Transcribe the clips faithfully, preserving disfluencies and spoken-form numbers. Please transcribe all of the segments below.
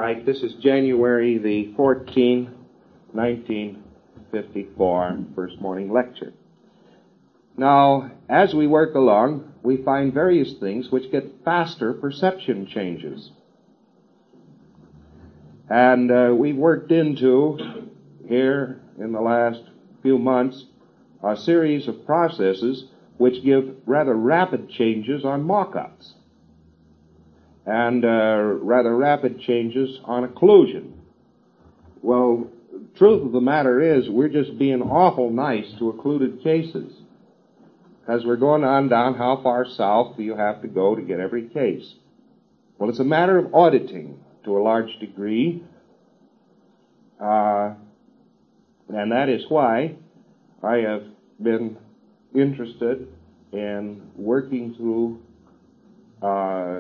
right, this is January the fourteenth, nineteen fifty-four, first morning lecture. Now, as we work along, we find various things which get faster perception changes. And uh, we've worked into, here in the last few months, a series of processes which give rather rapid changes on mock-ups and uh, rather rapid changes on occlusion. Well, truth of the matter is, we're just being awful nice to occluded cases. As we're going on down, how far south do you have to go to get every case? Well, it's a matter of auditing to a large degree, uh, and that is why I have been interested in working through uh,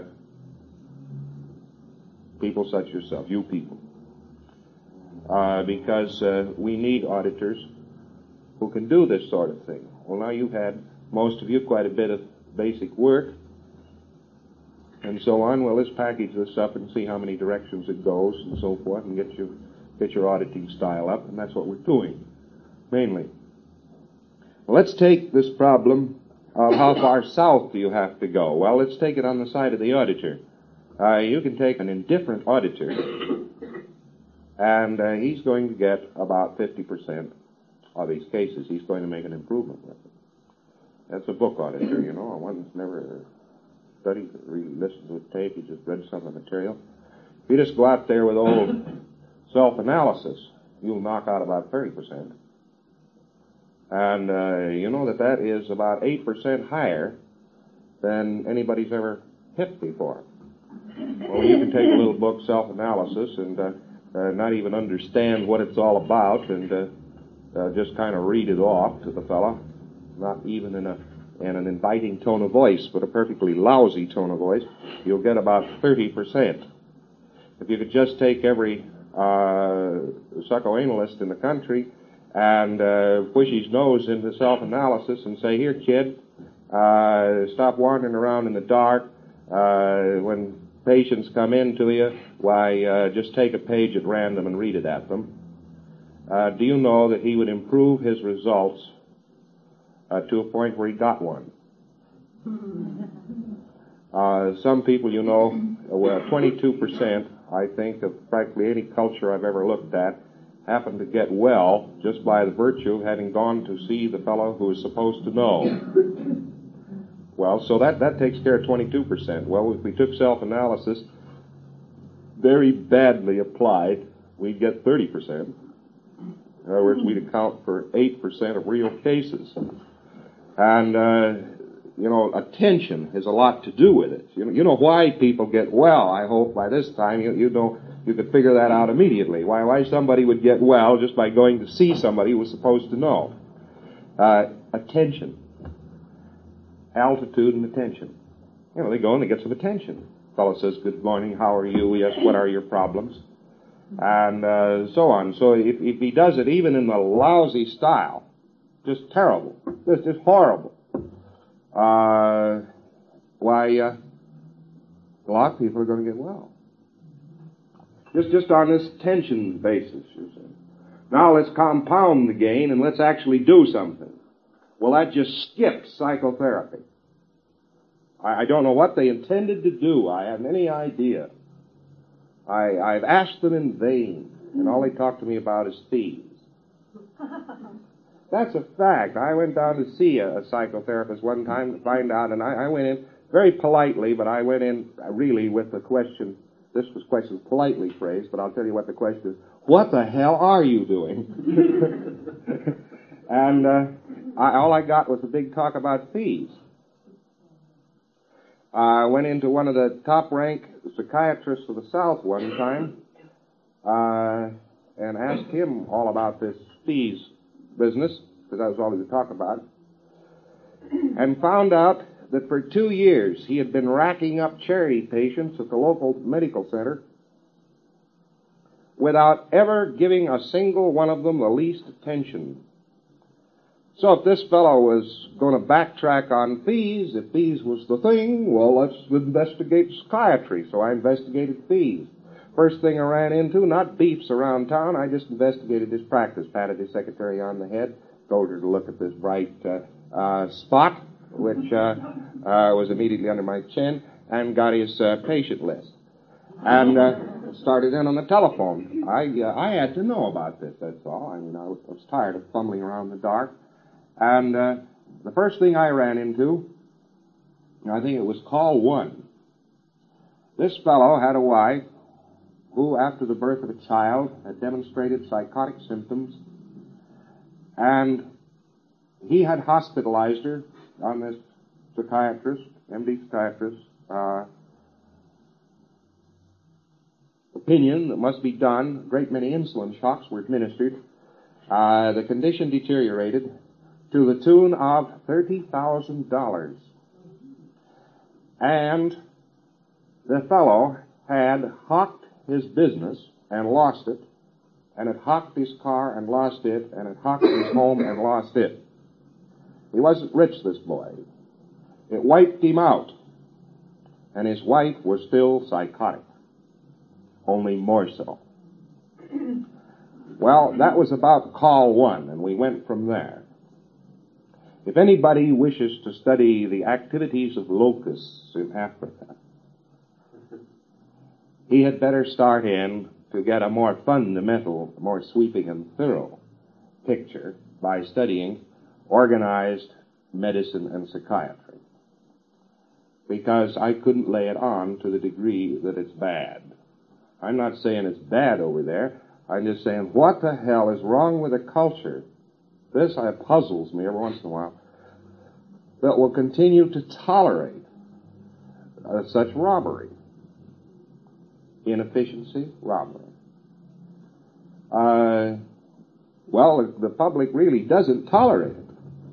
people such as yourself, you people, uh, because uh, we need auditors who can do this sort of thing. Well, now you've had, most of you, quite a bit of basic work and so on. Well, let's package this up and see how many directions it goes and so forth, and get you get your auditing style up, and that's what we're doing, mainly. Well, let's take this problem of how far south do you have to go. Well, let's take it on the side of the auditor. Uh, you can take an indifferent auditor, and uh, he's going to get about fifty percent of these cases. He's going to make an improvement with it. That's a book auditor, you know, one that's never studied, really listened to a tape, he just read some of the material. If you just go out there with old self-analysis, you'll knock out about thirty percent. And uh, you know that that is about eight percent higher than anybody's ever hit before. Well, you can take a little book, self-analysis, and uh, uh, not even understand what it's all about, and uh, uh, just kind of read it off to the fellow, not even in a in an inviting tone of voice, but a perfectly lousy tone of voice, you'll get about thirty percent. If you could just take every uh, psychoanalyst in the country and uh, push his nose into self-analysis and say, here, kid, uh, stop wandering around in the dark. Uh, when patients come in to you, why, uh, just take a page at random and read it at them. Uh, do you know that he would improve his results uh, to a point where he got one? Uh, some people, you know, well, twenty-two percent, I think, of practically any culture I've ever looked at happen to get well just by the virtue of having gone to see the fellow who is supposed to know. Well, so that, that takes care of twenty-two percent. Well, if we took self-analysis very badly applied, we'd get thirty percent. In other words, we'd account for eight percent of real cases. And, uh, you know, attention has a lot to do with it. You know, you know why people get well. I hope by this time you, you know you could figure that out immediately. Why, why somebody would get well just by going to see somebody who was supposed to know. Uh, attention. Altitude and attention. You know, they go and they get some attention. The fellow says, good morning, how are you? Yes, what are your problems? And uh, so on. So if, if he does it even in the lousy style, just terrible, just, just horrible, uh, why, uh, a lot of people are going to get well. Just, just on this tension basis, you see. Now let's compound the gain and let's actually do something. Well, that just skips psychotherapy. I, I don't know what they intended to do. I haven't any idea. I, I've asked them in vain, and all they talk to me about is fees. That's a fact. I went down to see a, a psychotherapist one time to find out, and I, I went in very politely, but I went in really with the question, this was question politely phrased, but I'll tell you what the question is, what the hell are you doing? And uh, I, all I got was a big talk about fees. I went into one of the top-rank psychiatrists of the South one time uh, and asked him all about this fees business, because that was all he would talk about, and found out that for two years he had been racking up charity patients at the local medical center without ever giving a single one of them the least attention. So if this fellow was going to backtrack on fees, if fees was the thing, well, let's investigate psychiatry. So I investigated fees. First thing I ran into, not beefs around town, I just investigated his practice, patted his secretary on the head, told her to look at this bright uh, uh, spot, which uh, uh, was immediately under my chin, and got his uh, patient list. And uh, started in on the telephone. I uh, I had to know about this, that's all. I mean, I was, I was tired of fumbling around in the dark. And uh, the first thing I ran into, I think it was call one. This fellow had a wife who, after the birth of a child, had demonstrated psychotic symptoms, and he had hospitalized her on this psychiatrist, M D psychiatrist, uh, opinion that must be done. A great many insulin shocks were administered. Uh, the condition deteriorated to the tune of thirty thousand dollars. And the fellow had hawked his business and lost it, and had hawked his car and lost it, and had hawked his home and lost it. He wasn't rich, this boy. It wiped him out. And his wife was still psychotic, only more so. Well, that was about call one, and we went from there. If anybody wishes to study the activities of locusts in Africa, he had better start in to get a more fundamental, more sweeping and thorough picture by studying organized medicine and psychiatry. Because I couldn't lay it on to the degree that it's bad. I'm not saying it's bad over there. I'm just saying, what the hell is wrong with a culture? This uh, puzzles me every once in a while. That will continue to tolerate uh, such robbery. Inefficiency, robbery. Uh, well, the public really doesn't tolerate it.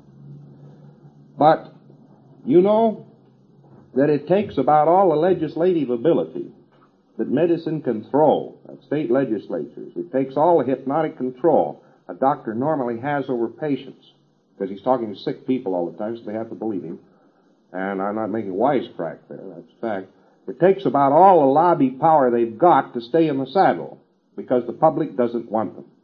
But, you know, that it takes about all the legislative ability that medicine can throw at state legislatures. It takes all the hypnotic control a doctor normally has over patients, because he's talking to sick people all the time, so they have to believe him. And I'm not making wisecrack there, that's a fact. It takes about all the lobby power they've got to stay in the saddle, because the public doesn't want them.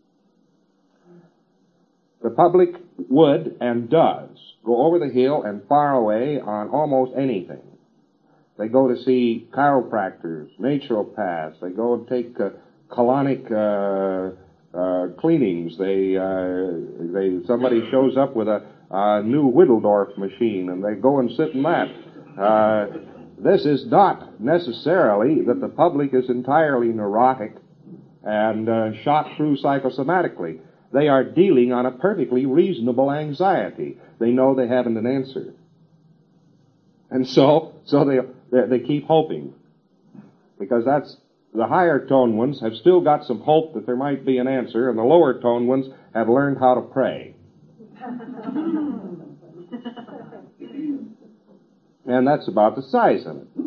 The public would and does go over the hill and far away on almost anything. They go to see chiropractors, naturopaths. They go and take uh, colonic uh, uh, cleanings. They, uh, they, somebody shows up with a, a new Whittledorf machine, and they go and sit in that. Uh, this is not necessarily that the public is entirely neurotic and uh, shot through psychosomatically. They are dealing on a perfectly reasonable anxiety. They know they haven't an answer. And so, so they, they, they keep hoping. Because that's, the higher tone ones have still got some hope that there might be an answer, and the lower tone ones have learned how to pray. And that's about the size of it.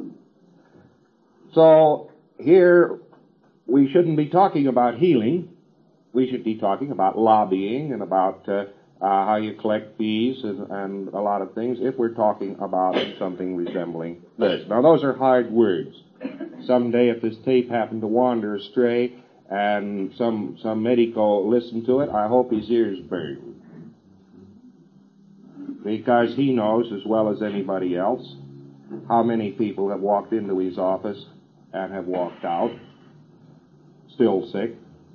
So, here, we shouldn't be talking about healing. We should be talking about lobbying and about uh, uh, how you collect fees and, and a lot of things if we're talking about something resembling this. Now, those are hard words. Someday, if this tape happened to wander astray and some, some medico listened to it, I hope his ears burn. Because he knows as well as anybody else how many people have walked into his office and have walked out, still sick.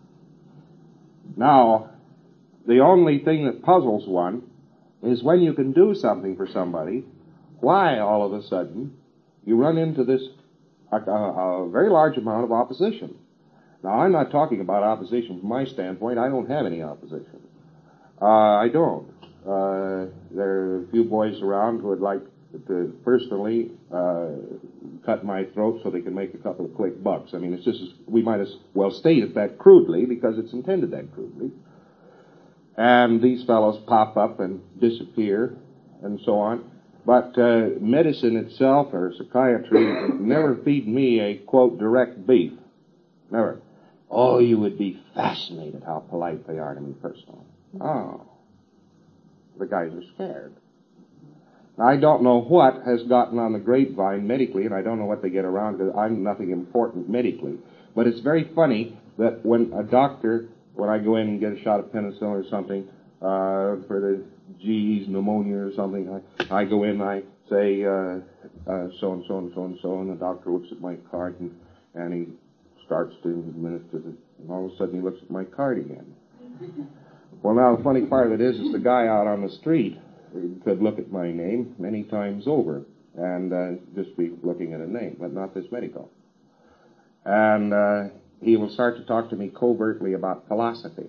Now, the only thing that puzzles one is when you can do something for somebody, why all of a sudden you run into this a, a, a very large amount of opposition. Now, I'm not talking about opposition from my standpoint. I don't have any opposition. Uh, I don't. Uh, there are a few boys around who would like to personally uh, cut my throat so they can make a couple of quick bucks. I mean, it's just, we might as well state it that crudely because it's intended that crudely. And these fellows pop up and disappear and so on. But uh, medicine itself or psychiatry never feed me a, quote, direct beef. Never. Oh, you would be fascinated how polite they are to me personally. Oh. The guys are scared. Now, I don't know what has gotten on the grapevine medically, and I don't know what they get around because I'm nothing important medically. But it's very funny that when a doctor, when I go in and get a shot of penicillin or something, uh, for the G's, pneumonia or something, I, I go in and I say, uh, uh, so and so and so and so, and the doctor looks at my card and, and he starts to administer it, and all of a sudden he looks at my card again. Well, now the funny part of it is, is the guy out on the street could look at my name many times over and uh, just be looking at a name, but not this medico. And uh, he will start to talk to me covertly about philosophy.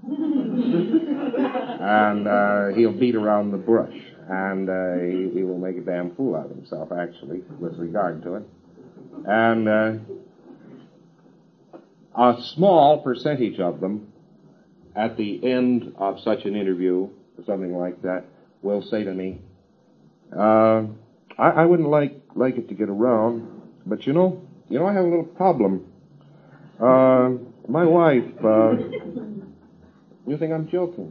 And uh, he'll beat around the bush, and uh, he, he will make a damn fool out of himself, actually, with regard to it. And uh, a small percentage of them, at the end of such an interview, or something like that, will say to me, uh, I, I wouldn't like like it to get around, but you know, you know, I have a little problem. Uh, my wife, uh, you think I'm joking?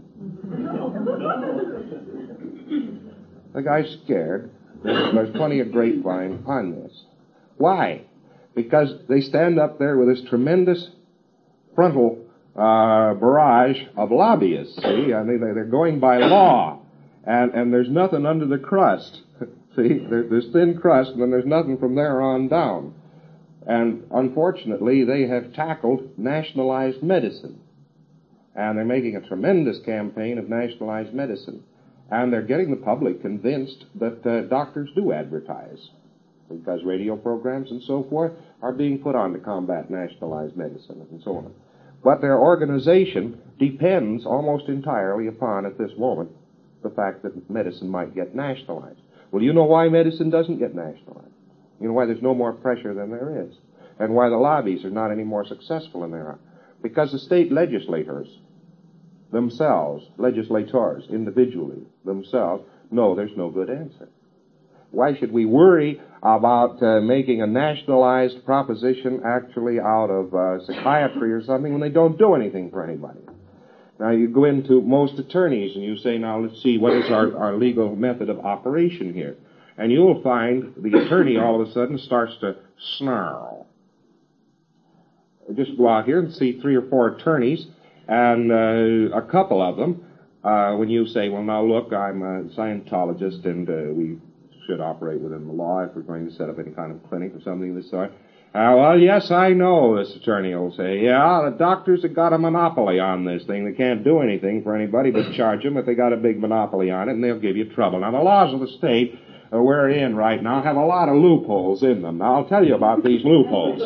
The guy's scared. There's, there's plenty of grapevine on this. Why? Because they stand up there with this tremendous frontal uh, barrage of lobbyists, see? I mean, they're going by law, and, and there's nothing under the crust. See? There, there's thin crust, and then there's nothing from there on down. And unfortunately, they have tackled nationalized medicine. And they're making a tremendous campaign of nationalized medicine. And they're getting the public convinced that uh, doctors do advertise, because radio programs and so forth are being put on to combat nationalized medicine and so on. But their organization depends almost entirely upon, at this moment, the fact that medicine might get nationalized. Well, you know why medicine doesn't get nationalized? You know why there's no more pressure than there is? And why the lobbies are not any more successful than they are? Because the state legislators themselves, legislators individually themselves, know there's no good answer. Why should we worry about uh, making a nationalized proposition actually out of uh, psychiatry or something when they don't do anything for anybody? Now, you go into most attorneys and you say, now, let's see, what is our, our legal method of operation here? And you'll find the attorney all of a sudden starts to snarl. Just go out here and see three or four attorneys, and uh, a couple of them, uh, when you say, well, now, look, I'm a Scientologist, and uh, we should operate within the law if we're going to set up any kind of clinic or something of this sort. Uh, well, yes, I know, this attorney will say. Yeah, the doctors have got a monopoly on this thing. They can't do anything for anybody but charge them if they got a big monopoly on it, and they'll give you trouble. Now, the laws of the state uh, we're in right now have a lot of loopholes in them. Now, I'll tell you about these loopholes.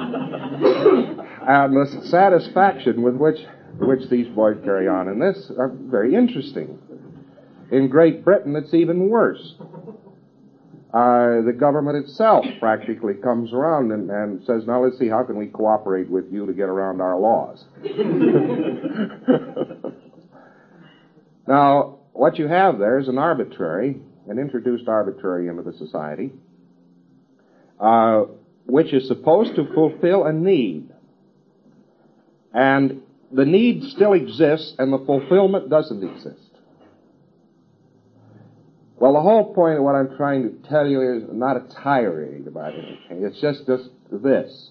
And the satisfaction with which which these boys carry on in this are very interesting. In Great Britain, it's even worse. Uh, the government itself practically comes around and, and says, now let's see, how can we cooperate with you to get around our laws? Now, what you have there is an arbitrary, an introduced arbitrary into the society, uh, which is supposed to fulfill a need. And the need still exists, and the fulfillment doesn't exist. Well, the whole point of what I'm trying to tell you is not a tirade about anything. It's just, just this.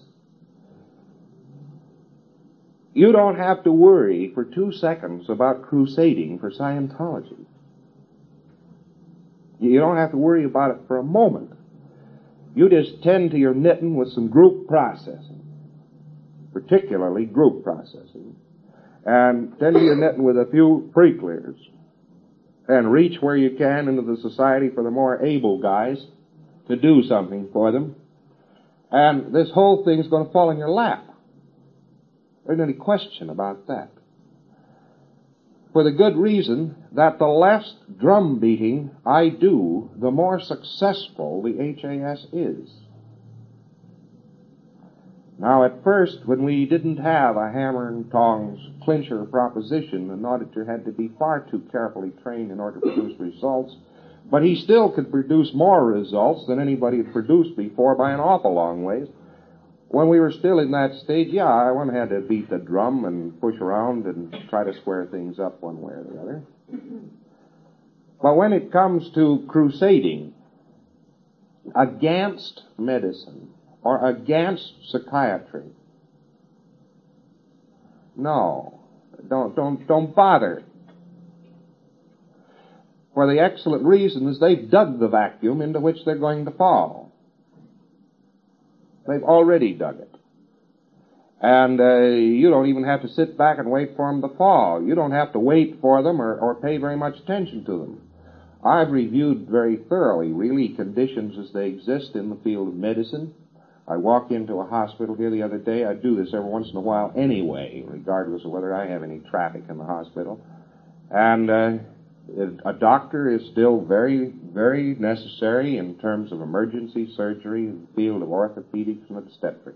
You don't have to worry for two seconds about crusading for Scientology. You don't have to worry about it for a moment. You just tend to your knitting with some group processing, particularly group processing, and tend to your knitting with a few pre-clears, and reach where you can into the society for the more able guys to do something for them. And this whole thing is going to fall in your lap. There isn't any question about that. For the good reason that the less drum beating I do, the more successful the H A S is. Now, at first, when we didn't have a hammer and tongs clincher proposition, an auditor had to be far too carefully trained in order to produce results, but he still could produce more results than anybody had produced before by an awful long ways. When we were still in that stage, yeah, one had to beat the drum and push around and try to square things up one way or the other. But when it comes to crusading against medicine, or against psychiatry, No. Don't, don't, don't bother. For the excellent reason is they've dug the vacuum into which they're going to fall. They've already dug it. And uh, you don't even have to sit back and wait for them to fall. You don't have to wait for them or, or pay very much attention to them. I've reviewed very thoroughly, really, conditions as they exist in the field of medicine. I walk into a hospital here the other day. I do this every once in a while anyway, regardless of whether I have any traffic in the hospital. And uh, a doctor is still very, very necessary in terms of emergency surgery in the field of orthopedics and obstetrics.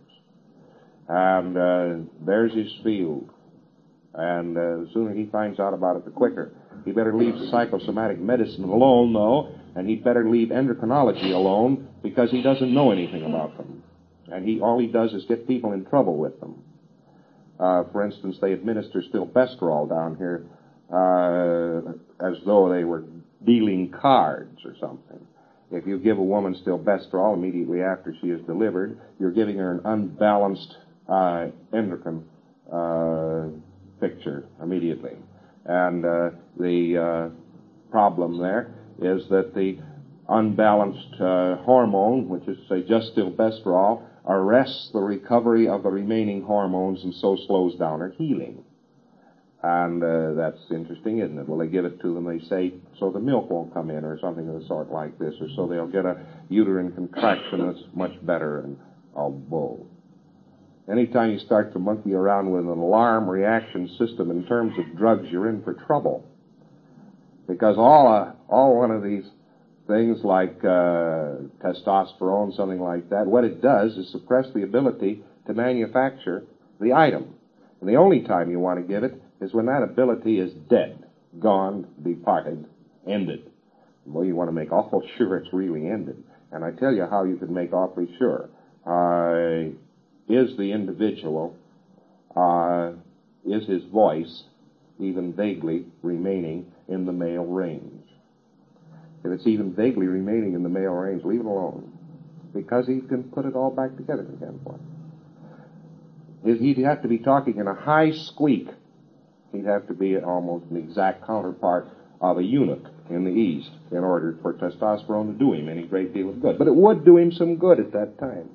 And uh, there's his field. And uh, the sooner he finds out about it, the quicker. He better leave psychosomatic medicine alone, though, and he'd better leave endocrinology alone because he doesn't know anything about them. And he all he does is get people in trouble with them. Uh, for instance, they administer stilbestrol down here uh, as though they were dealing cards or something. If you give a woman stilbestrol immediately after she is delivered, you're giving her an unbalanced uh, endocrine uh, picture immediately. And uh, the uh, problem there is that the unbalanced uh, hormone, which is, say, just stilbestrol, arrests the recovery of the remaining hormones and so slows down her healing. And uh, that's interesting, isn't it? Well, they give it to them, they say, so the milk won't come in or something of the sort like this, or so they'll get a uterine contraction that's much better, and all bull. Anytime you start to monkey around with an alarm reaction system in terms of drugs, you're in for trouble. Because all uh, all one of these things like uh, testosterone, something like that, what it does is suppress the ability to manufacture the item. And the only time you want to give it is when that ability is dead, gone, departed, ended. Well, you want to make awful sure it's really ended. And I tell you how you can make awfully sure. Uh, is the individual, uh, is his voice even vaguely remaining in the male range? If it's even vaguely remaining in the male range, leave it alone. Because he can put it all back together again for him. He'd have to be talking in a high squeak. He'd have to be almost an exact counterpart of a eunuch in the East in order for testosterone to do him any great deal of good. But it would do him some good at that time.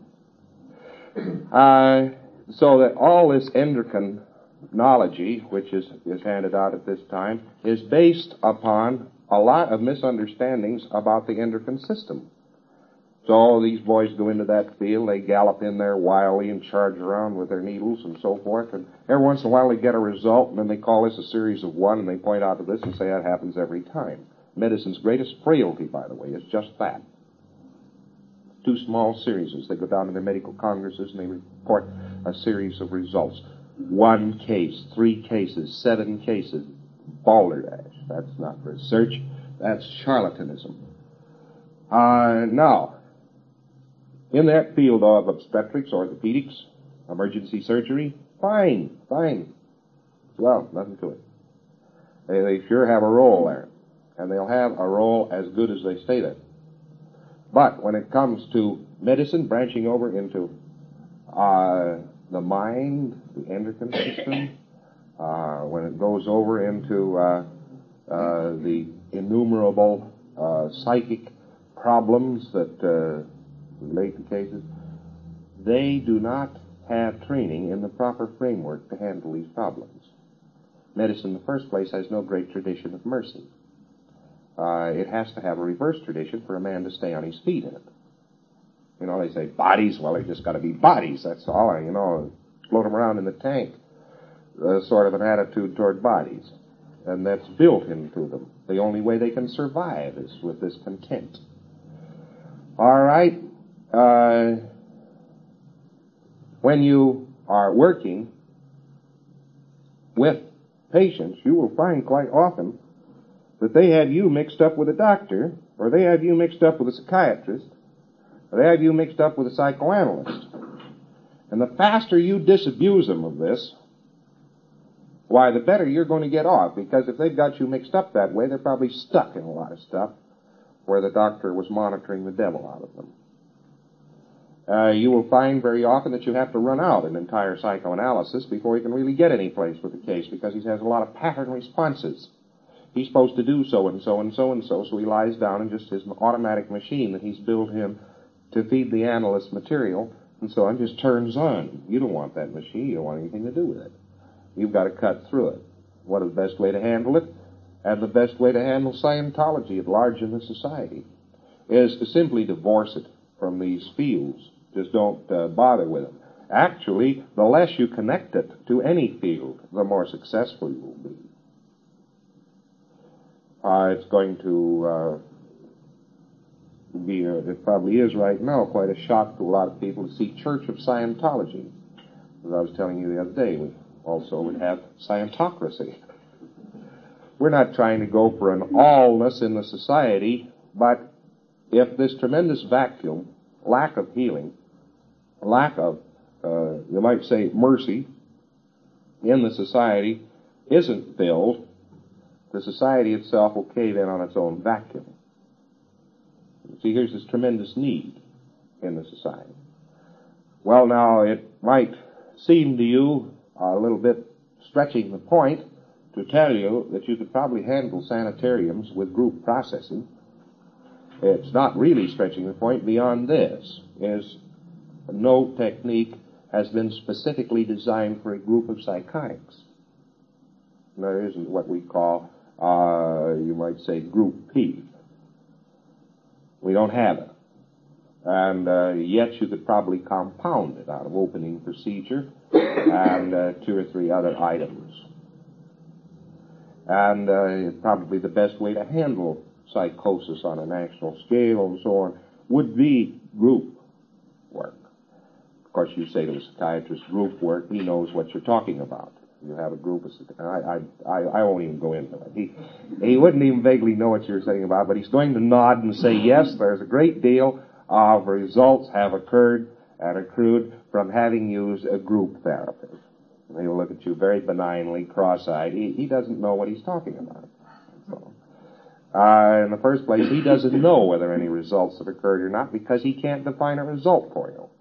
Uh, so that all this endocrinology, which is, is handed out at this time, is based upon a lot of misunderstandings about the endocrine system. So all these boys go into that field, they gallop in there wildly and charge around with their needles and so forth, and every once in a while they get a result, and then they call this a series of one, and they point out to this and say that happens every time. Medicine's greatest frailty, by the way, is just that. Two small series. They go down to their medical congresses and they report a series of results. One case, three cases, seven cases. Balderdash. That's not research. That's charlatanism. Uh, now, in that field of obstetrics, orthopedics, emergency surgery, fine, fine. Well, nothing to it. They, they sure have a role there. And they'll have a role as good as they stay there. But when it comes to medicine, branching over into uh, the mind, the endocrine system, uh, when it goes over into uh, uh, the innumerable uh, psychic problems that uh, relate to cases, they do not have training in the proper framework to handle these problems. Medicine, in the first place, has no great tradition of mercy. Uh, it has to have a reverse tradition for a man to stay on his feet in it. You know, they say bodies, well, they just got to be bodies, that's all, you know, float them around in the tank. Uh, sort of an attitude toward bodies. And that's built into them. The only way they can survive is with this content. All right. Uh, when you are working with patients, you will find quite often that they have you mixed up with a doctor, or they have you mixed up with a psychiatrist, or they have you mixed up with a psychoanalyst. And the faster you disabuse them of this, why, the better you're going to get off, because if they've got you mixed up that way, they're probably stuck in a lot of stuff where the doctor was monitoring the devil out of them. uh, you will find very often that you have to run out an entire psychoanalysis before you can really get any place with the case, because he has a lot of pattern responses. He's supposed to do so and so and so and so, so he lies down and just his automatic machine that he's built him to feed the analyst material and so on just turns on. You don't want that machine. You don't want anything to do with it. You've got to cut through it. What is the best way to handle it? And the best way to handle Scientology at large in the society is to simply divorce it from these fields. Just don't uh, bother with them. Actually, the less you connect it to any field, the more successful you will be. Uh, it's going to uh, be, uh, it probably is right now, quite a shock to a lot of people to see Church of Scientology. As I was telling you the other day, we also would have Scientocracy. We're not trying to go for an allness in the society, but if this tremendous vacuum, lack of healing, lack of, uh, you might say, mercy in the society isn't filled, the society itself will cave in on its own vacuum. See, here's this tremendous need in the society. Well, now, it might seem to you a little bit stretching the point to tell you that you could probably handle sanitariums with group processing. It's not really stretching the point beyond this, is no technique has been specifically designed for a group of psychotics. There isn't what we call, uh, you might say, Group P. We don't have it. And uh, yet you could probably compound it out of opening procedure and uh, two or three other items. And uh, probably the best way to handle psychosis on a national scale and so on would be group work. Of course, you say to a psychiatrist, group work, he knows what you're talking about. You have a group of, I, I, I won't even go into it. He, he wouldn't even vaguely know what you're saying about, but he's going to nod and say, yes, there's a great deal of results have occurred and accrued from having used a group therapy. And he will look at you very benignly, cross-eyed. He, he doesn't know what he's talking about. So, uh, in the first place, he doesn't know whether any results have occurred or not because he can't define a result for you.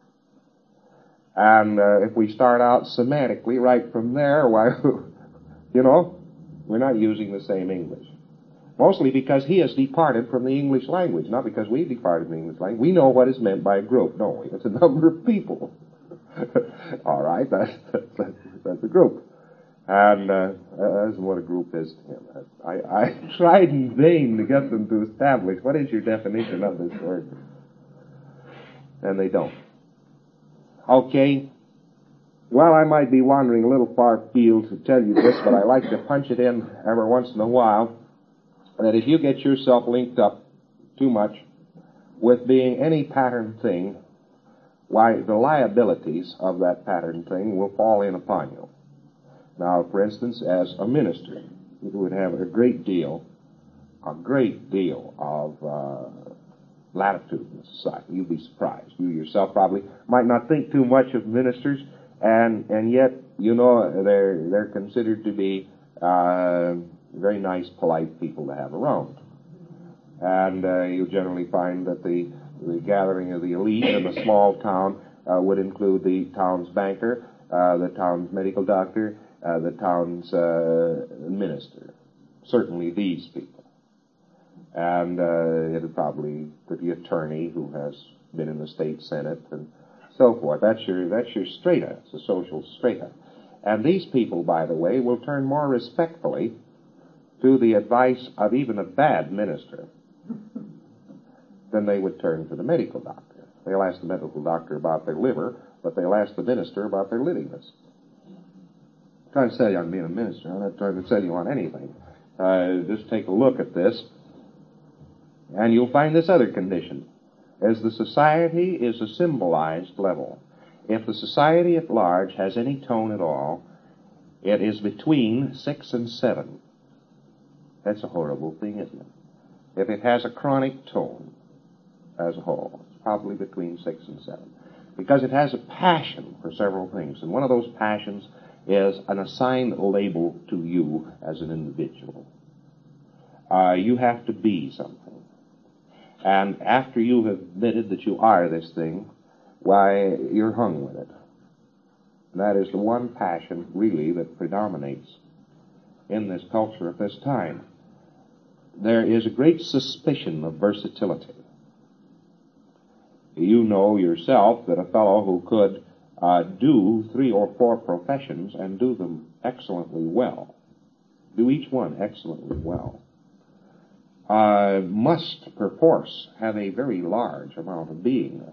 And uh, if we start out semantically right from there, why, you know, we're not using the same English. Mostly because he has departed from the English language, not because we've departed from the English language. We know what is meant by a group, don't we? It's a number of people. All right, that's, that's, that's a group. And uh, that isn't what a group is to him. I, I tried in vain to get them to establish what is your definition of this word. And they don't. Okay, well, I might be wandering a little far afield to tell you this, but I like to punch it in every once in a while, that if you get yourself linked up too much with being any pattern thing, why, the liabilities of that pattern thing will fall in upon you. Now, for instance, as a minister, you would have a great deal, a great deal of uh, latitude in society. You'd be surprised. You yourself probably might not think too much of ministers, and and yet, you know, they're they're considered to be uh, very nice, polite people to have around. And uh, you generally find that the, the gathering of the elite in a small town uh, would include the town's banker, uh, the town's medical doctor, uh, the town's uh, minister. Certainly these people. And uh, it'll probably the attorney who has been in the state senate and so forth. That's your that's your strata. It's a social strata. And these people, by the way, will turn more respectfully to the advice of even a bad minister than they would turn to the medical doctor. They'll ask the medical doctor about their liver, but they'll ask the minister about their livingness. I'm trying to sell you on being a minister. I'm not trying to sell you on anything. Uh, just take a look at this. And you'll find this other condition. As the society is a symbolized level, if the society at large has any tone at all, it is between six and seven. That's a horrible thing, isn't it? If it has a chronic tone as a whole, it's probably between six and seven. Because it has a passion for several things. And one of those passions is an assigned label to you as an individual. Uh, you have to be something. And after you have admitted that you are this thing, why, you're hung with it. That is the one passion, really, that predominates in this culture at this time. There is a great suspicion of versatility. You know yourself that a fellow who could uh, do three or four professions and do them excellently well, do each one excellently well, uh, must perforce have a very large amount of beingness.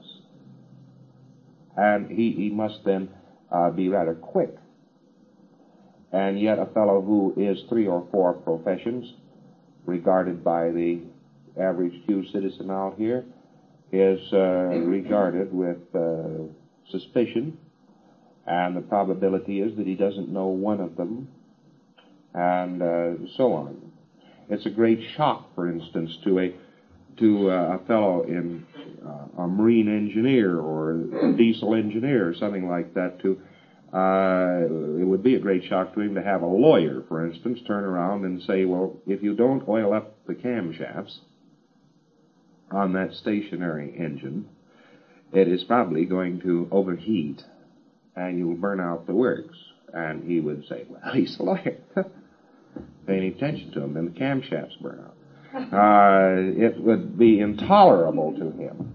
And he, he must then uh, be rather quick. And yet a fellow who is three or four professions, regarded by the average Q citizen out here, is uh, regarded with uh, suspicion, and the probability is that he doesn't know one of them, and uh, so on. It's a great shock, for instance, to a to uh, a fellow in uh, a marine engineer or a diesel engineer or something like that. To uh, it would be a great shock to him to have a lawyer, for instance, turn around and say, "Well, if you don't oil up the camshafts on that stationary engine, it is probably going to overheat, and you will burn out the works." And he would say, "Well, he's a lawyer." Pay any attention to him, then the camshafts burn out. Uh, it would be intolerable to him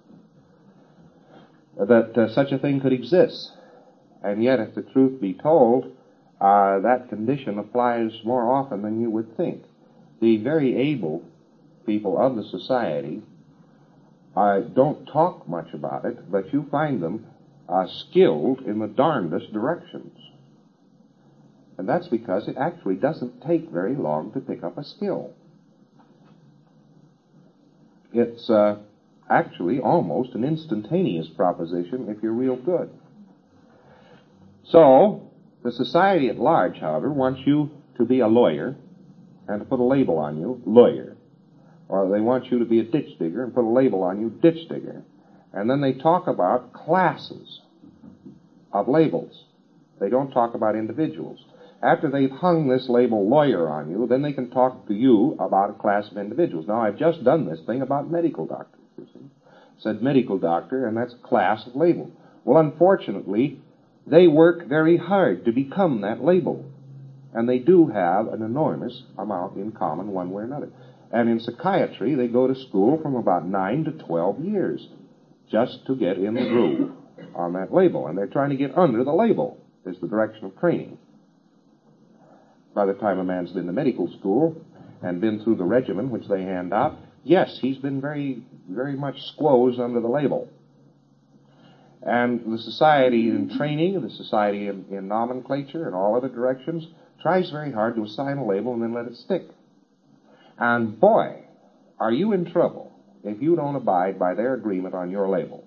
that uh, such a thing could exist. And yet, if the truth be told, uh, that condition applies more often than you would think. The very able people of the society uh, don't talk much about it, but you find them uh, skilled in the darndest directions. And that's because it actually doesn't take very long to pick up a skill. It's uh, actually almost an instantaneous proposition if you're real good. So, the society at large, however, wants you to be a lawyer and to put a label on you, lawyer. Or they want you to be a ditch digger and put a label on you, ditch digger. And then they talk about classes of labels. They don't talk about individuals. After they've hung this label lawyer on you, then they can talk to you about a class of individuals. Now, I've just done this thing about medical doctors, you see. Said medical doctor, and that's a class of label. Well, unfortunately, they work very hard to become that label. And they do have an enormous amount in common one way or another. And in psychiatry, they go to school from about nine to twelve years just to get in the groove on that label. And they're trying to get under the label, is the direction of training. By the time a man's been to medical school and been through the regimen which they hand out, yes, he's been very, very much squozed under the label. And the society in training, the society in, in nomenclature and all other directions, tries very hard to assign a label and then let it stick. And boy, are you in trouble if you don't abide by their agreement on your label.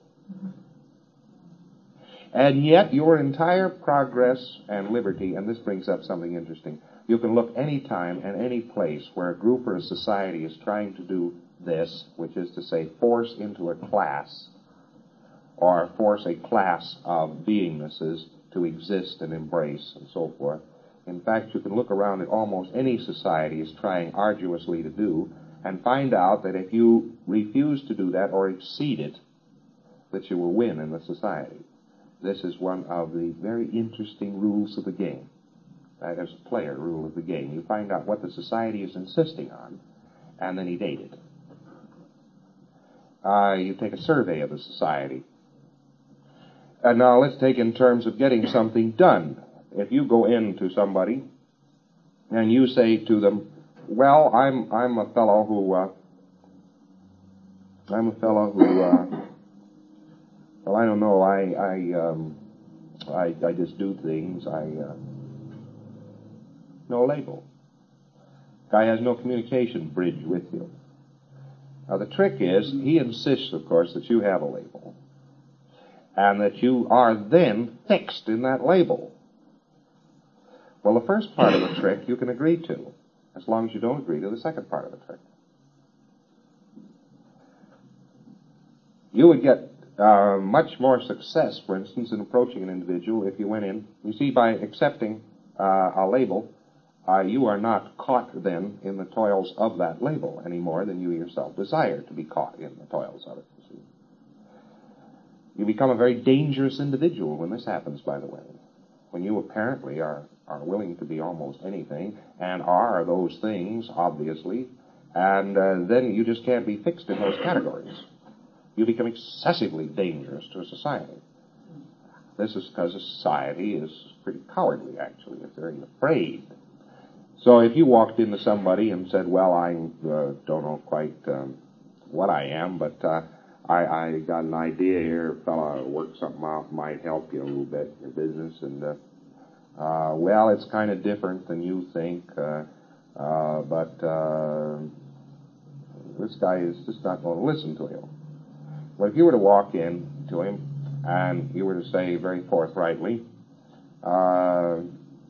And yet your entire progress and liberty, and this brings up something interesting, you can look any time and any place where a group or a society is trying to do this, which is to say force into a class or force a class of beingnesses to exist and embrace and so forth. In fact, you can look around at almost any society is trying arduously to do and find out that if you refuse to do that or exceed it, that you will win in the society. This is one of the very interesting rules of the game. That is a player rule of the game. You find out what the society is insisting on, and then evade it. Uh, you take a survey of the society. And now let's take in terms of getting something done. If you go in to somebody and you say to them, "Well, I'm I'm a fellow who uh, I'm a fellow who uh, well, I don't know. I I um, I, I just do things. I uh, no label. Guy has no communication bridge with you. Now the trick is, he insists, of course, that you have a label, and that you are then fixed in that label. Well, the first part of the trick you can agree to, as long as you don't agree to the second part of the trick. You would get uh, much more success, for instance, in approaching an individual if you went in. You see, by accepting uh, a label, uh, you are not caught then in the toils of that label any more than you yourself desire to be caught in the toils of it. You see. You become a very dangerous individual when this happens, by the way. When you apparently are, are willing to be almost anything, and are those things, obviously, and uh, then you just can't be fixed in those categories. You become excessively dangerous to a society. This is because a society is pretty cowardly, actually. It's very afraid. So if you walked into somebody and said, well, I uh, don't know quite um, what I am, but uh, I, I got an idea here, a fella work something out, might help you a little bit in your business, and, uh, uh, well, it's kind of different than you think, uh, uh, but uh, this guy is just not going to listen to you. Well, if you were to walk in to him, and you were to say very forthrightly, uh,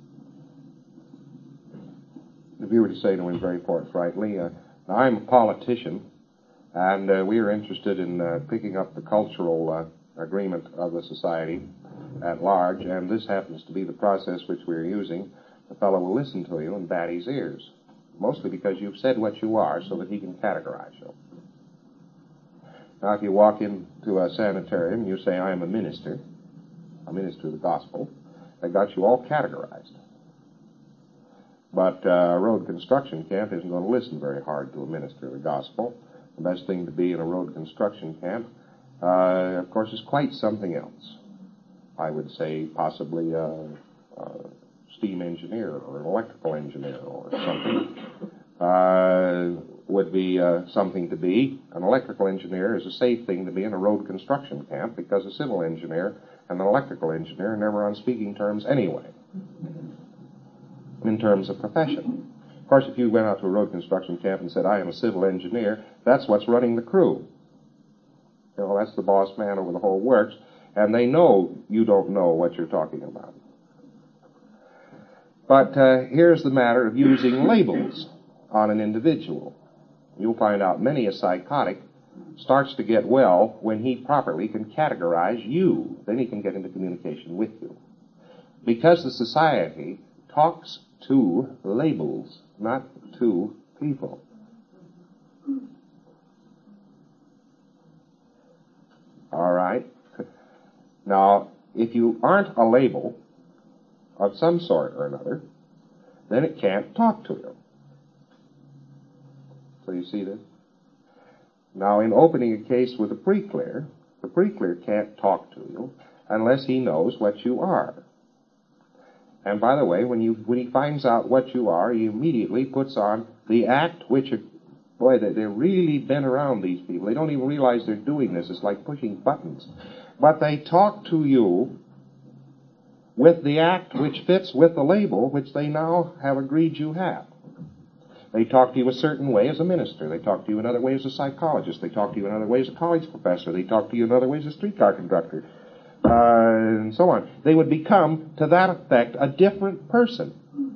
if you were to say to him very forthrightly, uh, I'm a politician, and uh, we are interested in uh, picking up the cultural uh, agreement of the society at large, and this happens to be the process which we're using, the fellow will listen to you and bat his ears, mostly because you've said what you are so that he can categorize you. Now, if you walk into a sanitarium and you say, I am a minister, a minister of the gospel, they got you all categorized. But uh, a road construction camp isn't going to listen very hard to a minister of the gospel. The best thing to be in a road construction camp, uh, of course, is quite something else. I would say possibly a, a steam engineer or an electrical engineer or something uh, would be uh, something to be. An electrical engineer is a safe thing to be in a road construction camp because a civil engineer and an electrical engineer are never on speaking terms anyway, in terms of profession. Of course, if you went out to a road construction camp and said, I am a civil engineer, that's what's running the crew. You know, that's the boss man over the whole works, and they know you don't know what you're talking about. But uh, here's the matter of using labels on an individual. You'll find out many a psychotic starts to get well when he properly can categorize you. Then he can get into communication with you. Because the society talks to labels, not to people. All right? Now, if you aren't a label of some sort or another, then it can't talk to you. So you see this? Now, in opening a case with a pre-clear, the pre-clear can't talk to you unless he knows what you are. And by the way, when you when he finds out what you are, he immediately puts on the act which, boy, they, they're really bent around, these people. They don't even realize they're doing this. It's like pushing buttons. But they talk to you with the act which fits with the label which they now have agreed you have. They talk to you a certain way as a minister. They talk to you another way as a psychologist. They talk to you another way as a college professor. They talk to you another way as a streetcar conductor. Uh, and so on. They would become, to that effect, a different person.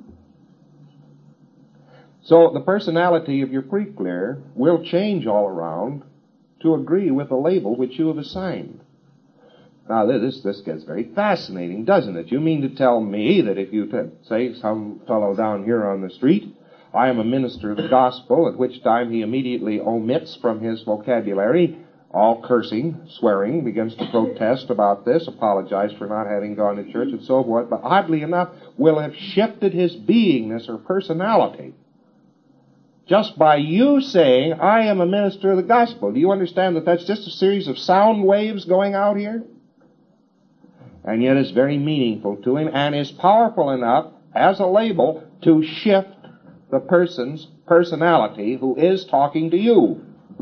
So the personality of your pre-clear will change all around to agree with the label which you have assigned. Now, this this gets very fascinating, doesn't it? You mean to tell me that if you t- say some fellow down here on the street, I am a minister of the gospel, at which time he immediately omits from his vocabulary all cursing, swearing, begins to protest about this, apologize for not having gone to church and so forth, but oddly enough will have shifted his beingness or personality just by you saying, I am a minister of the gospel. Do you understand that that's just a series of sound waves going out here? And yet it's very meaningful to him and is powerful enough as a label to shift the person's personality who is talking to you.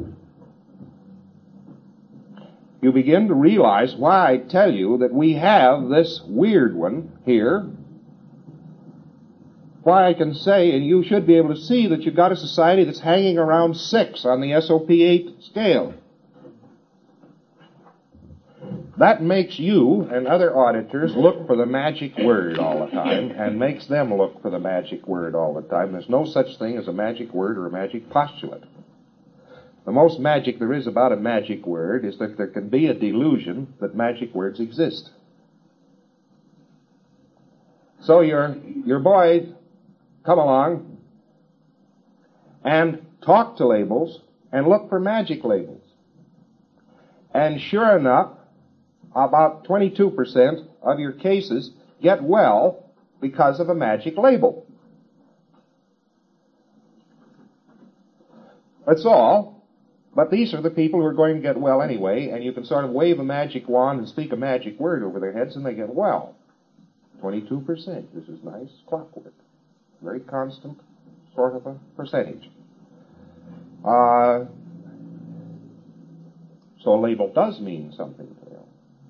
You begin to realize why I tell you that we have this weird one here. Why I can say, and you should be able to see, that you've got a society that's hanging around six on the S O P eight scale. That makes you and other auditors look for the magic word all the time, and makes them look for the magic word all the time. There's no such thing as a magic word or a magic postulate. The most magic there is about a magic word is that there can be a delusion that magic words exist. So your, your boys come along and talk to labels and look for magic labels. And sure enough, about twenty-two percent of your cases get well because of a magic label. That's all. But these are the people who are going to get well anyway, and you can sort of wave a magic wand and speak a magic word over their heads and they get well. twenty-two percent. This is nice clockwork. Very constant sort of a percentage. Uh, so a label does mean something to them.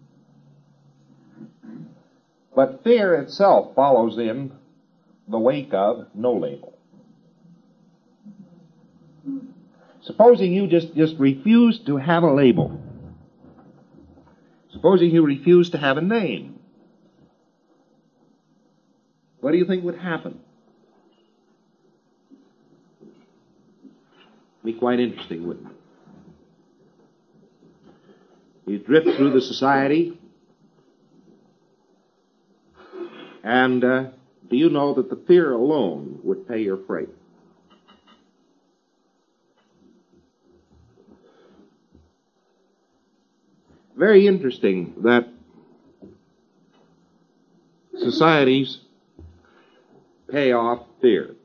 But fear itself follows in the wake of no label. Supposing you just, just refuse to have a label. Supposing you refuse to have a name. What do you think would happen? Be quite interesting, wouldn't it? You drift through the society, and uh, do you know that the fear alone would pay your freight? Very interesting that societies pay off fear.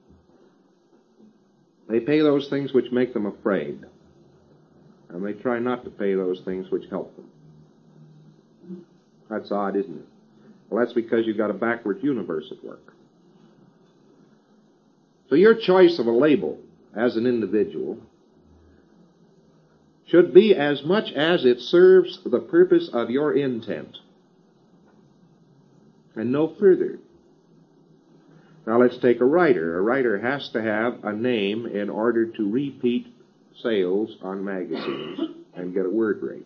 They pay those things which make them afraid, and they try not to pay those things which help them. That's odd, isn't it? Well, that's because you've got a backward universe at work. So your choice of a label as an individual should be as much as it serves the purpose of your intent, and no further. Now let's take a writer. A writer has to have a name in order to repeat sales on magazines and get a word rate.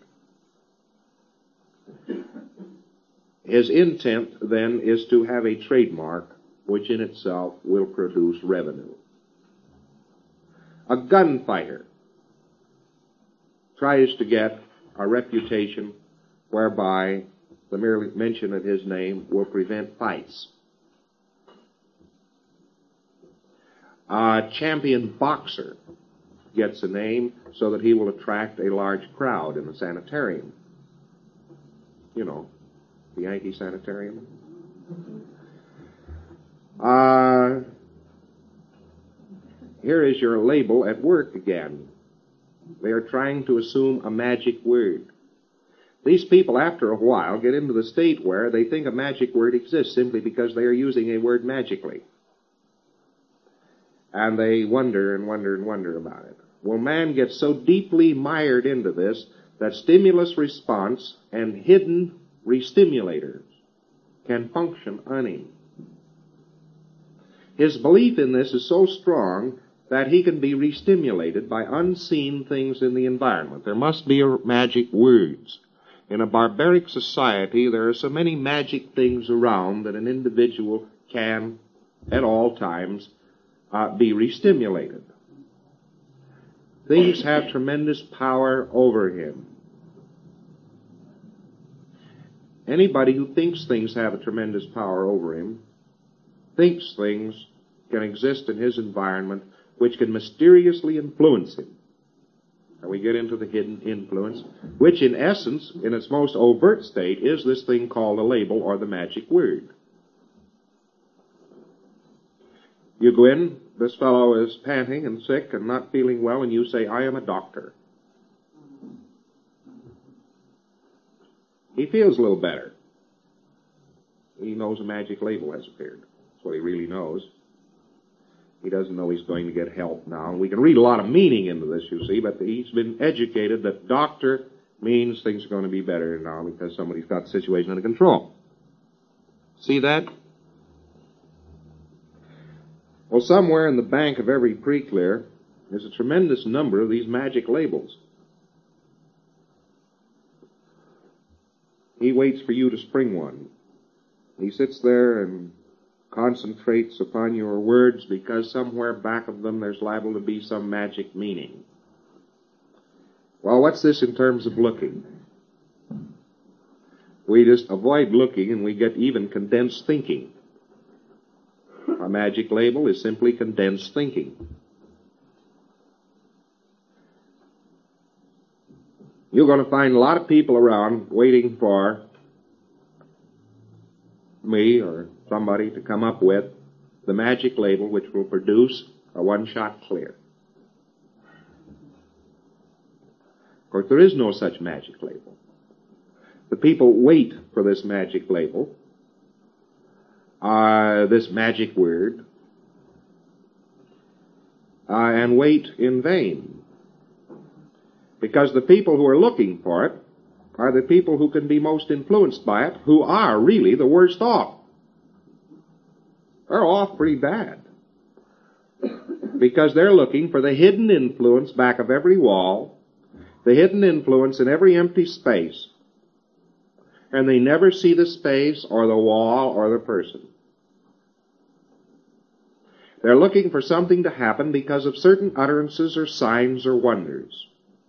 His intent then is to have a trademark which in itself will produce revenue. A gunfighter tries to get a reputation whereby the mere mention of his name will prevent fights. A champion boxer gets a name so that he will attract a large crowd in the sanitarium. You know, the Yankee sanitarium. Uh, here is your label at work again. They are trying to assume a magic word. These people, after a while, get into the state where they think a magic word exists simply because they are using a word magically. And they wonder and wonder and wonder about it. Well, man gets so deeply mired into this that stimulus response and hidden restimulators can function on him. His belief in this is so strong that he can be restimulated by unseen things in the environment. There must be magic words. In a barbaric society, there are so many magic things around that an individual can, at all times, uh, be restimulated. Things have tremendous power over him. Anybody who thinks things have a tremendous power over him thinks things can exist in his environment which can mysteriously influence him. And we get into the hidden influence, which in essence, in its most overt state, is this thing called a label or the magic word. You go in, this fellow is panting and sick and not feeling well, and you say, I am a doctor. He feels a little better. He knows a magic label has appeared. That's what he really knows. He doesn't know he's going to get help now. And we can read a lot of meaning into this, you see, but he's been educated that doctor means things are going to be better now because somebody's got the situation under control. See that? Well, somewhere in the bank of every pre-clear, there's a tremendous number of these magic labels. He waits for you to spring one. He sits there and concentrates upon your words because somewhere back of them there's liable to be some magic meaning. Well, what's this in terms of looking? We just avoid looking and we get even condensed thinking. A magic label is simply condensed thinking. you're going to find a lot of people around waiting for me or somebody to come up with the magic label which will produce a one-shot clear. Of course, there is no such magic label. The people wait for this magic label, uh, this magic word, uh, and wait in vain. Because the people who are looking for it are the people who can be most influenced by it, who are really the worst off. They're off pretty bad. Because they're looking for the hidden influence back of every wall, the hidden influence in every empty space. And they never see the space or the wall or the person. They're looking for something to happen because of certain utterances or signs or wonders.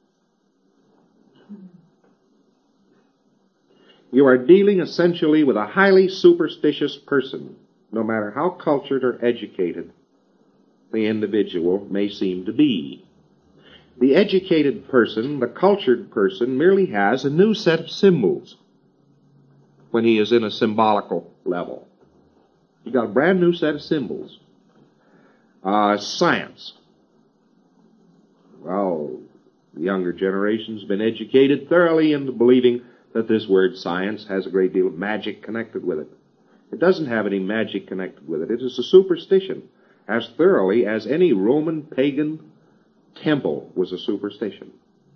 You are dealing essentially with a highly superstitious person, no matter how cultured or educated the individual may seem to be. The educated person, the cultured person, merely has a new set of symbols when he is in a symbolical level. You've got a brand new set of symbols. Uh, science. Well, the younger generation's been educated thoroughly into believing that this word science has a great deal of magic connected with it. It doesn't have any magic connected with it. It is a superstition, as thoroughly as any Roman pagan temple was a superstition.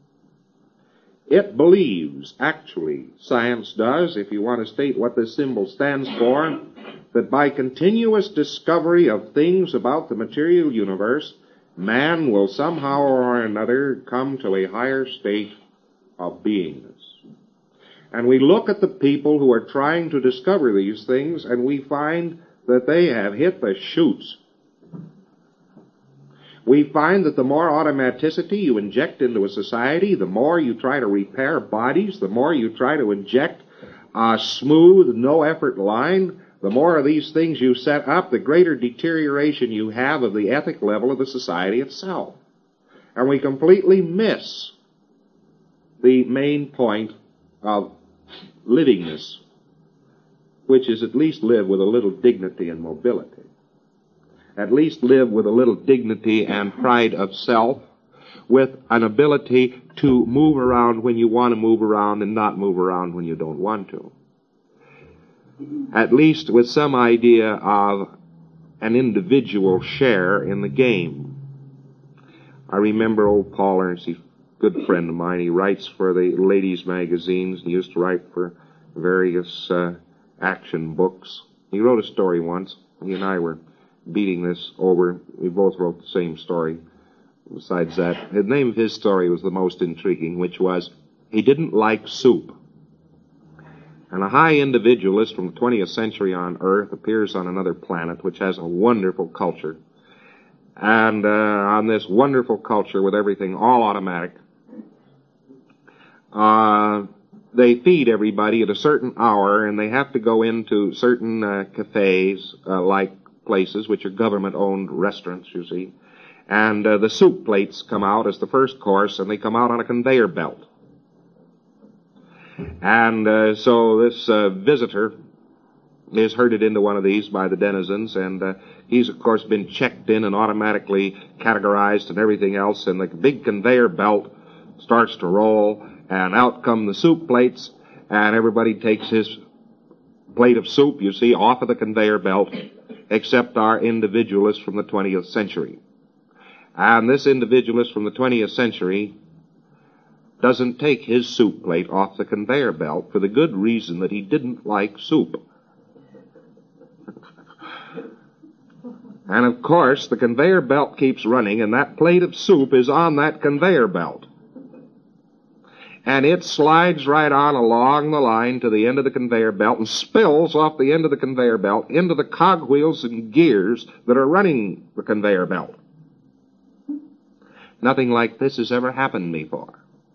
It believes, actually, science does, if you want to state what this symbol stands for, that by continuous discovery of things about the material universe, man will somehow or another come to a higher state of beingness. And we look at the people who are trying to discover these things, and we find that they have hit the chutes. We find that the more automaticity you inject into a society, the more you try to repair bodies, the more you try to inject a smooth, no-effort line, the more of these things you set up, the greater deterioration you have of the ethic level of the society itself. And we completely miss the main point of livingness, which is at least live with a little dignity and mobility. At least live with a little dignity and pride of self, with an ability to move around when you want to move around and not move around when you don't want to. At least with some idea of an individual share in the game. I remember old Paul Ernst, he's a good friend of mine. He writes for the ladies' magazines and used to write for various uh, action books. He wrote a story once. He and I were beating this over. We both wrote the same story. Besides that, the name of his story was the most intriguing, which was, he didn't like soup. And a high individualist from the twentieth century on Earth appears on another planet which has a wonderful culture. And uh, on this wonderful culture with everything all automatic, uh, they feed everybody at a certain hour, and they have to go into certain uh, cafes, uh, like places, which are government-owned restaurants, you see. And uh, the soup plates come out as the first course, and they come out on a conveyor belt. And uh, so this uh, visitor is herded into one of these by the denizens, and uh, he's, of course, been checked in and automatically categorized and everything else, and the big conveyor belt starts to roll, and out come the soup plates, and everybody takes his plate of soup, you see, off of the conveyor belt, except our individualist from the twentieth century. And this individualist from the twentieth century doesn't take his soup plate off the conveyor belt for the good reason that he didn't like soup. And of course, the conveyor belt keeps running, and that plate of soup is on that conveyor belt. And it slides right on along the line to the end of the conveyor belt and spills off the end of the conveyor belt into the cogwheels and gears that are running the conveyor belt. Nothing like this has ever happened before.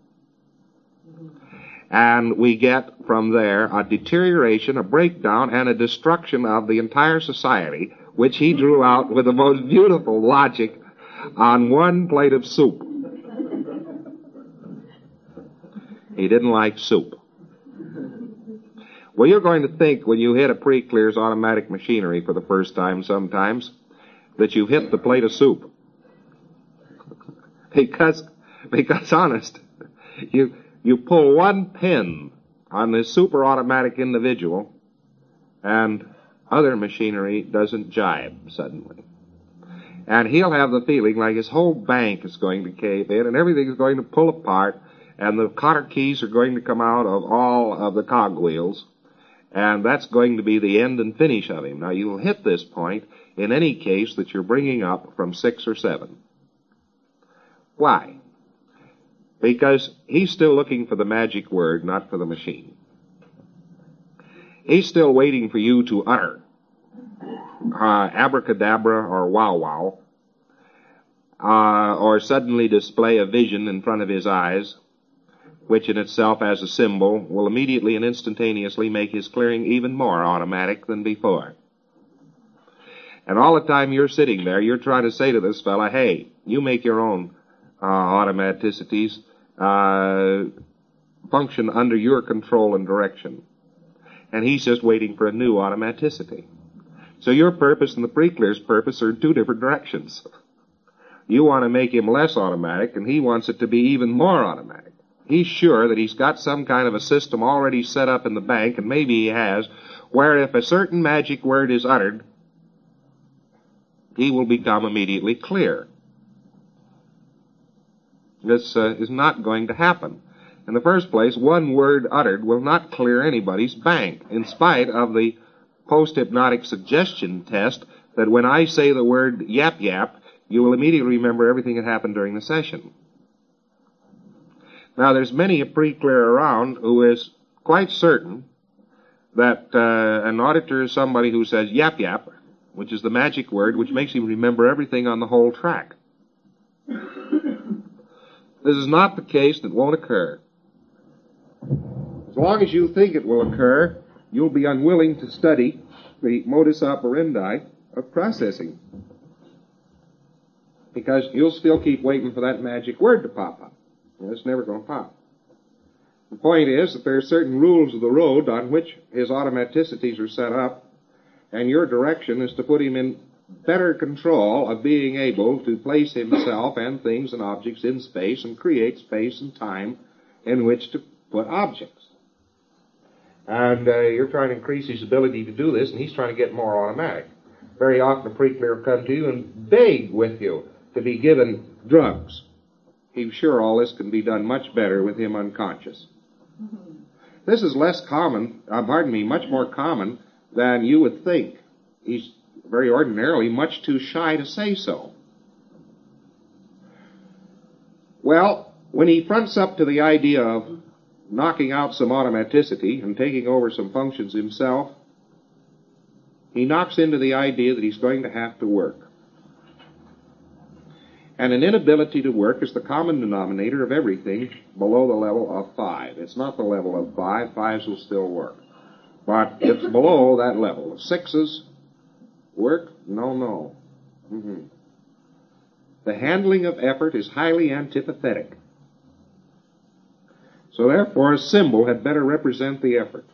And we get from there a deterioration, a breakdown, and a destruction of the entire society, which he drew out with the most beautiful logic on one plate of soup. He didn't like soup. Well, you're going to think when you hit a Preclear's automatic machinery for the first time sometimes that you've hit the plate of soup. Because, because honest, you, you pull one pin on this super automatic individual and other machinery doesn't jibe suddenly. And he'll have the feeling like his whole bank is going to cave in and everything is going to pull apart and the cotter keys are going to come out of all of the cogwheels. And that's going to be the end and finish of him. Now, you'll hit this point in any case that you're bringing up from six or seven. Why? Because he's still looking for the magic word, not for the machine. He's still waiting for you to utter uh, abracadabra or wow wow, uh, or suddenly display a vision in front of his eyes, which in itself as a symbol will immediately and instantaneously make his clearing even more automatic than before. And all the time you're sitting there, you're trying to say to this fella, hey, you make your own uh, automaticities uh, function under your control and direction. And he's just waiting for a new automaticity. So your purpose and the Preclear's purpose are in two different directions. You want to make him less automatic, and he wants it to be even more automatic. He's sure that he's got some kind of a system already set up in the bank, and maybe he has, where if a certain magic word is uttered, he will become immediately clear. This uh, is not going to happen. In the first place, one word uttered will not clear anybody's bank, in spite of the post-hypnotic suggestion test that when I say the word yap yap, you will immediately remember everything that happened during the session. Now, there's many a Preclear around who is quite certain that uh, an auditor is somebody who says yap yap, which is the magic word which makes him remember everything on the whole track. This is not the case that won't occur. As long as you think it will occur, you'll be unwilling to study the modus operandi of processing, because you'll still keep waiting for that magic word to pop up. And it's never going to pop. The point is that there are certain rules of the road on which his automaticities are set up, and your direction is to put him in better control of being able to place himself and things and objects in space and create space and time in which to put objects. And uh, you're trying to increase his ability to do this, and he's trying to get more automatic. Very often a Preclear will come to you and beg with you to be given drugs. He's sure all this can be done much better with him unconscious. Mm-hmm. This is less common, uh, pardon me, much more common than you would think. He's very ordinarily much too shy to say so. Well, when he fronts up to the idea of knocking out some automaticity and taking over some functions himself, he knocks into the idea that he's going to have to work. And an inability to work is the common denominator of everything below the level of five. It's not the level of five. Fives will still work. But it's below that level. Sixes work? No, no. Mm-hmm. The handling of effort is highly antipathetic. So therefore, a symbol had better represent the effort.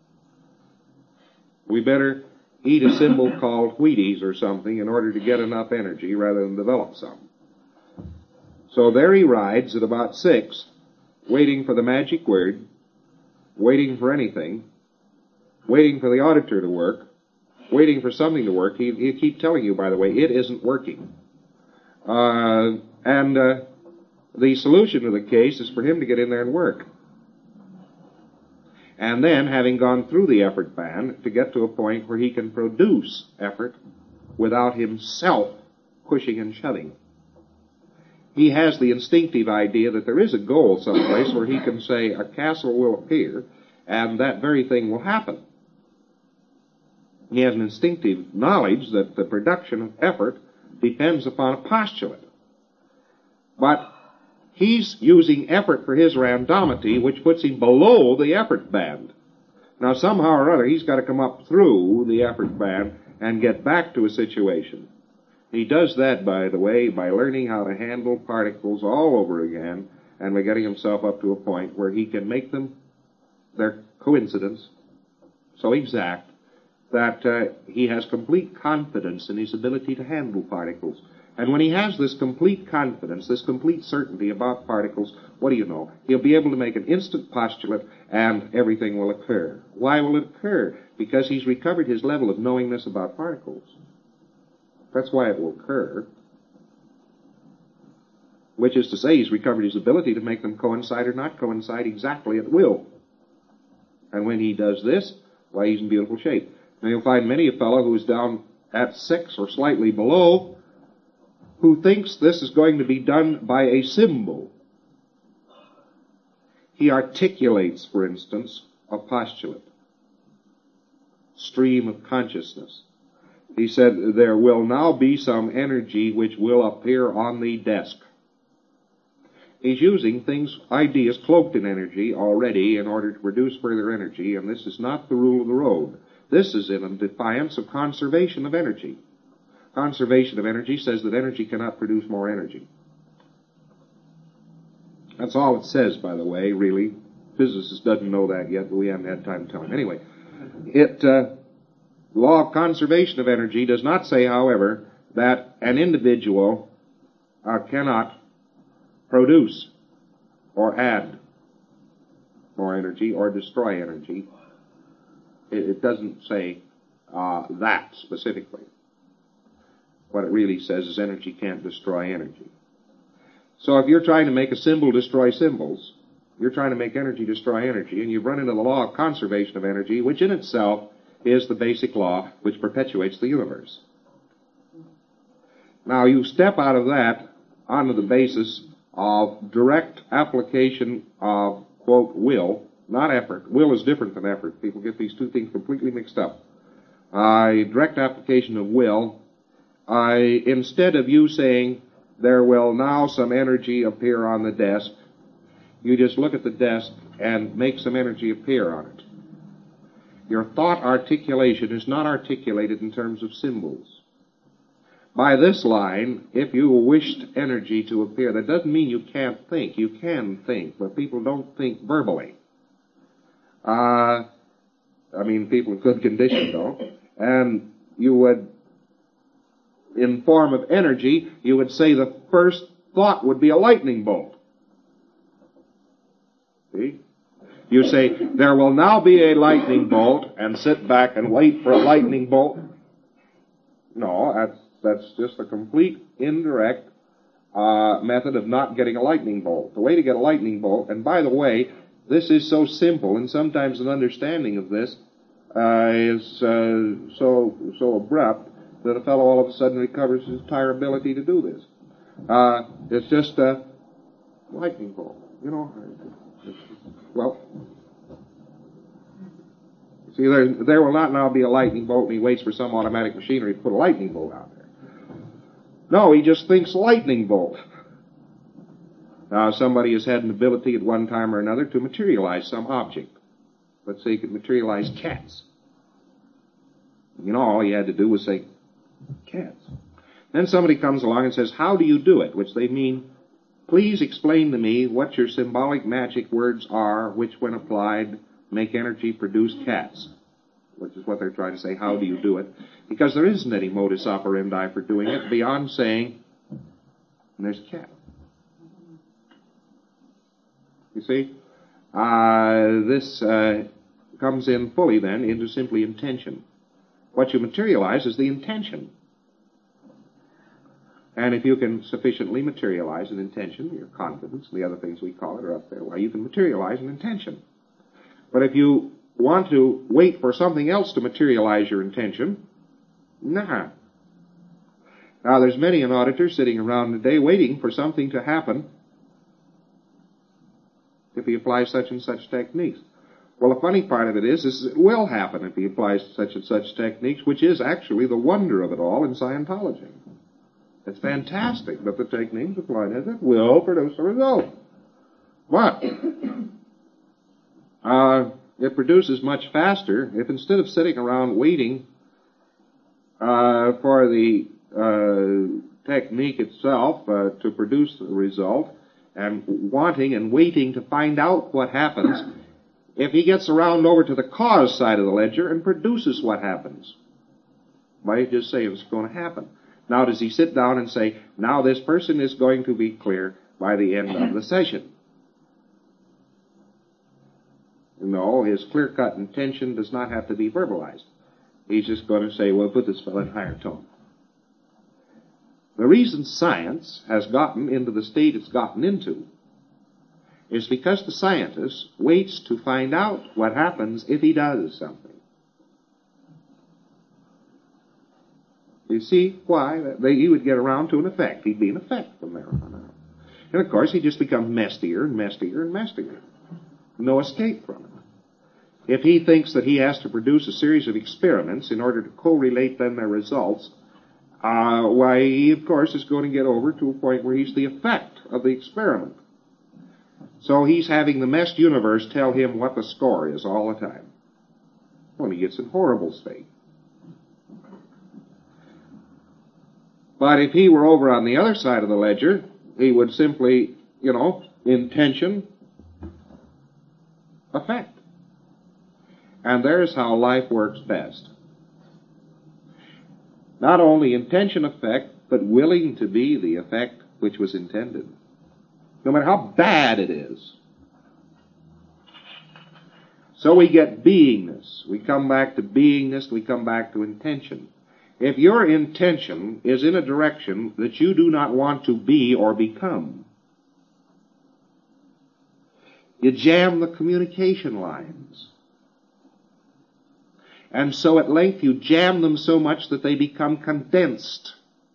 We better eat a symbol called Wheaties or something in order to get enough energy rather than develop some. So there he rides at about six, waiting for the magic word, waiting for anything, waiting for the auditor to work, waiting for something to work. He, he'll keep telling you, by the way, it isn't working. Uh, and uh, the solution to the case is for him to get in there and work. And then, having gone through the effort band, to get to a point where he can produce effort without himself pushing and shoving. He has the instinctive idea that there is a goal someplace where he can say a castle will appear and that very thing will happen. He has an instinctive knowledge that the production of effort depends upon a postulate. But he's using effort for his randomity, which puts him below the effort band. Now, somehow or other, he's got to come up through the effort band and get back to a situation. He does that, by the way, by learning how to handle particles all over again and by getting himself up to a point where he can make them, their coincidence, so exact that uh, he has complete confidence in his ability to handle particles. And when he has this complete confidence, this complete certainty about particles, what do you know? He'll be able to make an instant postulate and everything will occur. Why will it occur? Because he's recovered his level of knowingness about particles. That's why it will occur. Which is to say, he's recovered his ability to make them coincide or not coincide exactly at will. And when he does this, why, he's in beautiful shape. Now, you'll find many a fellow who is down at six or slightly below who thinks this is going to be done by a symbol. He articulates, for instance, a postulate. Stream of consciousness. He said, there will now be some energy which will appear on the desk. He's using things, ideas cloaked in energy already in order to produce further energy, and this is not the rule of the road. This is in defiance of conservation of energy. Conservation of energy says that energy cannot produce more energy. That's all it says, by the way, really. Physicist doesn't know that yet, but we haven't had time to tell him. Anyway, it, uh, law of conservation of energy does not say, however, that an individual uh, cannot produce or add more energy or destroy energy. It, it doesn't say uh, that specifically. What it really says is energy can't destroy energy. So if you're trying to make a symbol destroy symbols, you're trying to make energy destroy energy, and you've run into the law of conservation of energy, which in itself is the basic law which perpetuates the universe. Now you step out of that onto the basis of direct application of, quote, will, not effort. Will is different than effort. People get these two things completely mixed up. Uh, direct application of will, I, instead of you saying, there will now some energy appear on the desk, you just look at the desk and make some energy appear on it. Your thought articulation is not articulated in terms of symbols. By this line, if you wished energy to appear, that doesn't mean you can't think. You can think, but people don't think verbally. Uh, I mean, people in good condition don't. And you would, in form of energy, you would say the first thought would be a lightning bolt. See? You say, there will now be a lightning bolt, and sit back and wait for a lightning bolt. No, that's, that's just a complete indirect uh, method of not getting a lightning bolt. The way to get a lightning bolt, and by the way, this is so simple, and sometimes an understanding of this uh, is uh, so so abrupt that a fellow all of a sudden recovers his entire ability to do this. Uh, it's just a lightning bolt, you know. Well, see, there, there will not now be a lightning bolt, and he waits for some automatic machinery to put a lightning bolt out there. No, he just thinks lightning bolt. Now, somebody has had an ability at one time or another to materialize some object. Let's say he could materialize cats. You know, all he had to do was say, cats. Then somebody comes along and says, how do you do it? Which they mean, please explain to me what your symbolic magic words are, which when applied make energy produce cats. Which is what they're trying to say, how do you do it? Because there isn't any modus operandi for doing it beyond saying, there's a cat. You see? Uh, this uh, comes in fully then into simply intention. What you materialize is the intention. And if you can sufficiently materialize an intention, your confidence, and the other things we call it are up there, well, you can materialize an intention. But if you want to wait for something else to materialize your intention, nah. Now, there's many an auditor sitting around today waiting for something to happen if he applies such and such techniques. Well, the funny part of it is, is it will happen if he applies such and such techniques, which is actually the wonder of it all in Scientology. It's fantastic that the techniques applied as it will produce a result. But uh, it produces much faster if instead of sitting around waiting uh, for the uh, technique itself uh, to produce the result, and wanting and waiting to find out what happens, if he gets around over to the cause side of the ledger and produces what happens? Why just say it's going to happen? Now, does he sit down and say, now this person is going to be clear by the end of the session? No, his clear-cut intention does not have to be verbalized. He's just going to say, well, put this fellow in higher tone. The reason science has gotten into the state it's gotten into is because the scientist waits to find out what happens if he does something. You see why? They, he would get around to an effect. He'd be an effect from there on out. And of course, he just becomes messier and messier and messier. No escape from it. If he thinks that he has to produce a series of experiments in order to correlate then their results, uh, why, he, of course, is going to get over to a point where he's the effect of the experiment. So he's having the messed universe tell him what the score is all the time. Well, he gets in horrible state. But if he were over on the other side of the ledger, he would simply, you know, intention, effect. And there's how life works best. Not only intention effect, but willing to be the effect which was intended. No matter how bad it is. So we get beingness. We come back to beingness, we come back to intention. If your intention is in a direction that you do not want to be or become, you jam the communication lines. And so at length you jam them so much that they become condensed.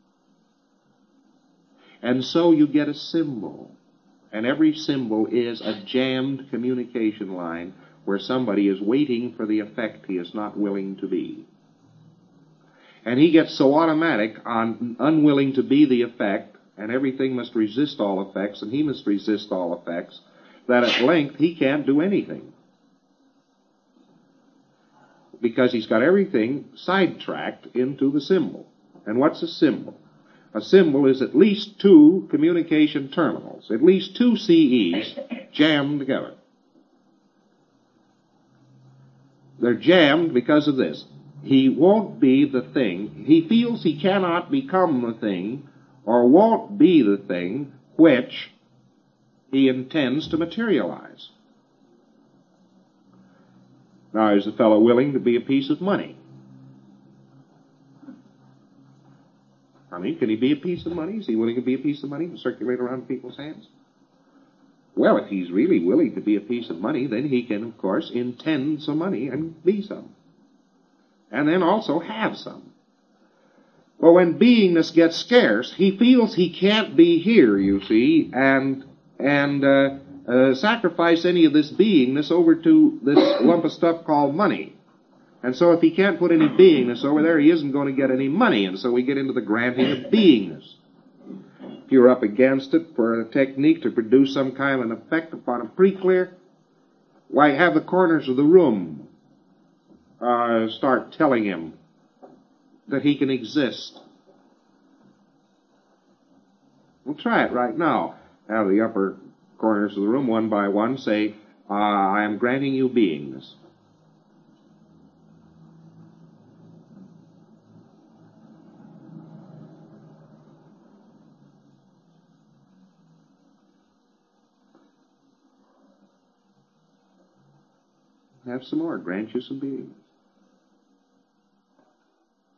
And so you get a symbol. And every symbol is a jammed communication line where somebody is waiting for the effect he is not willing to be. And he gets so automatic on unwilling to be the effect, and everything must resist all effects, and he must resist all effects, that at length he can't do anything. Because he's got everything sidetracked into the symbol. And what's a symbol? A symbol is at least two communication terminals, at least two C Es jammed together. They're jammed because of this. He won't be the thing. He feels he cannot become the thing, or won't be the thing which he intends to materialize. Now, is the fellow willing to be a piece of money? I mean, can he be a piece of money? Is he willing to be a piece of money and circulate around people's hands? Well, if he's really willing to be a piece of money, then he can, of course, intend some money and be some. And then also have some. Well, when beingness gets scarce, he feels he can't be here, you see, and and uh, uh, sacrifice any of this beingness over to this lump of stuff called money. And so if he can't put any beingness over there, he isn't going to get any money, and so we get into the granting of beingness. If you're up against it for a technique to produce some kind of an effect upon a pre-clear, why, have the corners of the room uh, start telling him that he can exist. We'll try it right now. Have the upper corners of the room, one by one, say, uh, I am granting you beingness. Have some more. Grant you some being.